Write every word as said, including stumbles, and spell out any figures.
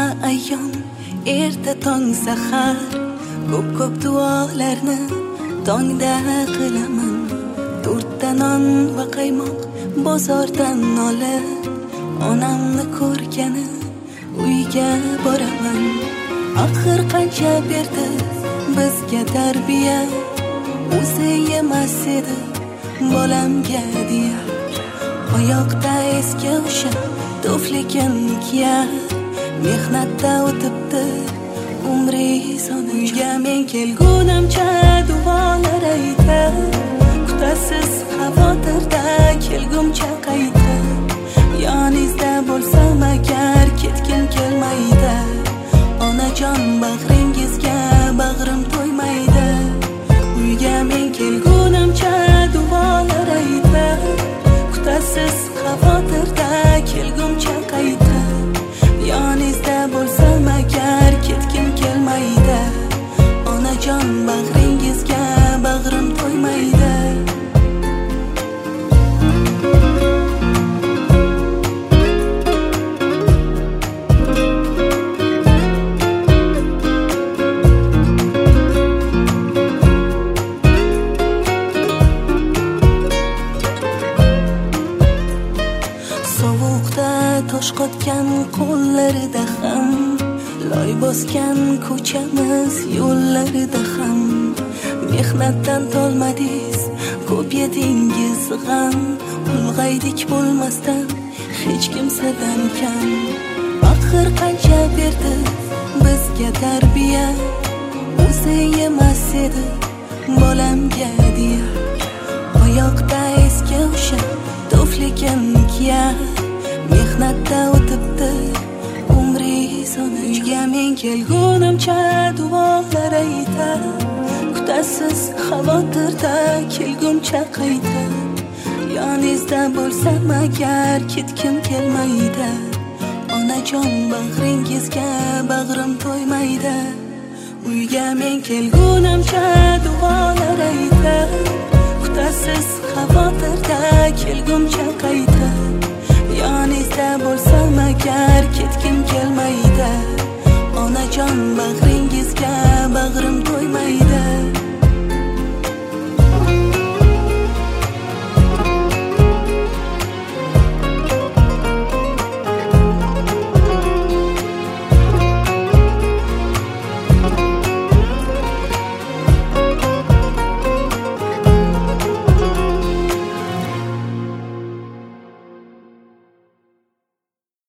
ayyom erta tong sahar ko'p ko'p duolarni tongda qilaman. To'rtta non va qaymoq bozordan olib onamni ko'rgani uyga boraman. Axir qancha berdi bizga tarbiya, o'zi yemas edi bolamga deya. Oyoqda eski o'sha tufligim kiyar, mehnatda o'tibdi umri sonuncha. Men kelgunimcha duolar aytar, kutasiz xavotirda kelgumcha qaytib. Yoningizda bo'lsam agar ketgim kelmaydi, onajon bag'ringizga bag'rim to'ymaydi. Uyga men kelgunimcha duolar aytar, kutasiz xavotirda kelgumcha qaytib. Yoningizda bo'lsam agar ketgim kelmaydi, onajon bag'ringizga bag'rim to'ymaydi. Sovuqda tosh qotgan qo'llarida ham, loy bosgan ko'chamiz yo'llarida ham, mehnatdan tolmadingiz, ko'p yedingiz g'am. Ulg'aydik bo'lmasdan hech kimsadan kam. Axir qancha berdi bizga tarbiya, o'zi yemas edi bolamga deya. Oyoqda eski o'sha tufligim kiyar, mehnatda o'tibdi umri sonuncha. Uyga men kelgunimcha duolar aytar, kutasiz xavotirda kelgumcha qaytib. Yoningizda bo'lsam agar ketgim kelmaydi, onajon bag'ringizga bag'rim to'ymaydi. Uyga men kelgunimcha duolar aytar, kutasiz xavotirda kelgumcha qaytib.